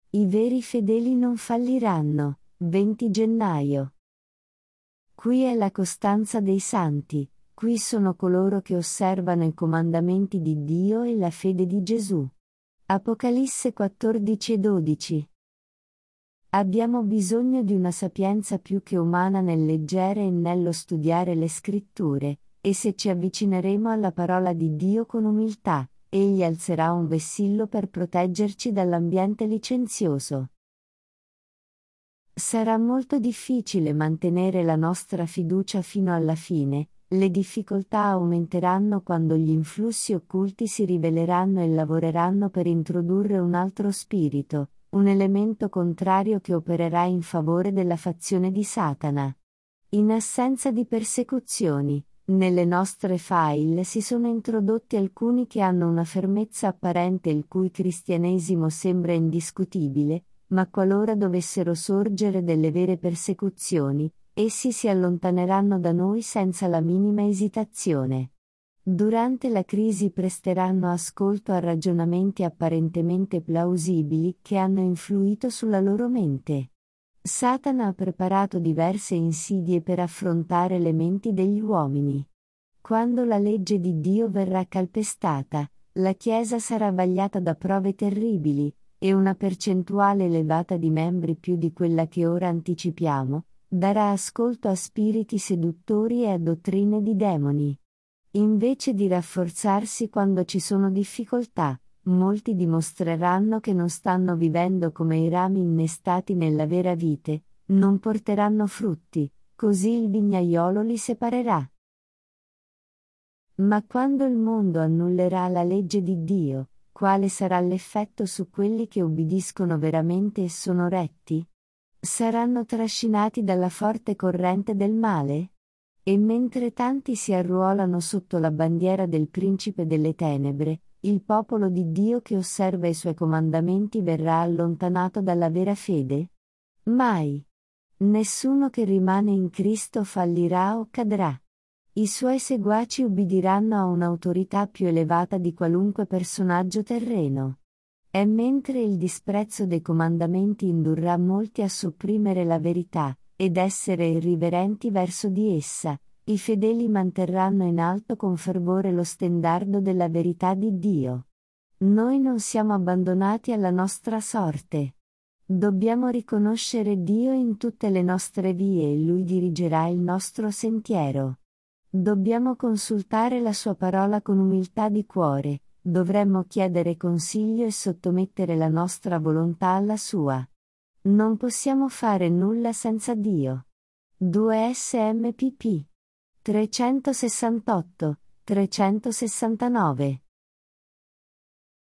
I veri fedeli non falliranno. 20 gennaio. Qui è la costanza dei santi, qui sono coloro che osservano i comandamenti di Dio e la fede di Gesù. Apocalisse 14:12. Abbiamo bisogno di una sapienza più che umana nel leggere e nello studiare le scritture, e se ci avvicineremo alla parola di Dio con umiltà, Egli alzerà un vessillo per proteggerci dall'ambiente licenzioso. Sarà molto difficile mantenere la nostra fiducia fino alla fine, le difficoltà aumenteranno quando gli influssi occulti si riveleranno e lavoreranno per introdurre un altro spirito, un elemento contrario che opererà in favore della fazione di Satana. In assenza di persecuzioni, nelle nostre file si sono introdotti alcuni che hanno una fermezza apparente il cui cristianesimo sembra indiscutibile, ma qualora dovessero sorgere delle vere persecuzioni, essi si allontaneranno da noi senza la minima esitazione. Durante la crisi presteranno ascolto a ragionamenti apparentemente plausibili che hanno influito sulla loro mente. Satana ha preparato diverse insidie per affrontare le menti degli uomini. Quando la legge di Dio verrà calpestata, la Chiesa sarà vagliata da prove terribili, e una percentuale elevata di membri più di quella che ora anticipiamo, darà ascolto a spiriti seduttori e a dottrine di demoni. Invece di rafforzarsi quando ci sono difficoltà, molti dimostreranno che non stanno vivendo come i rami innestati nella vera vite, non porteranno frutti, così il vignaiolo li separerà. Ma quando il mondo annullerà la legge di Dio, quale sarà l'effetto su quelli che ubbidiscono veramente e sono retti? Saranno trascinati dalla forte corrente del male? E mentre tanti si arruolano sotto la bandiera del principe delle tenebre, il popolo di Dio che osserva i suoi comandamenti verrà allontanato dalla vera fede? Mai. Nessuno che rimane in Cristo fallirà o cadrà. I suoi seguaci ubbidiranno a un'autorità più elevata di qualunque personaggio terreno. E mentre il disprezzo dei comandamenti indurrà molti a sopprimere la verità, ed essere irriverenti verso di essa, i fedeli manterranno in alto con fervore lo stendardo della verità di Dio. Noi non siamo abbandonati alla nostra sorte. Dobbiamo riconoscere Dio in tutte le nostre vie e Lui dirigerà il nostro sentiero. Dobbiamo consultare la Sua parola con umiltà di cuore, dovremmo chiedere consiglio e sottomettere la nostra volontà alla Sua. Non possiamo fare nulla senza Dio. 2 SMPP 368, 369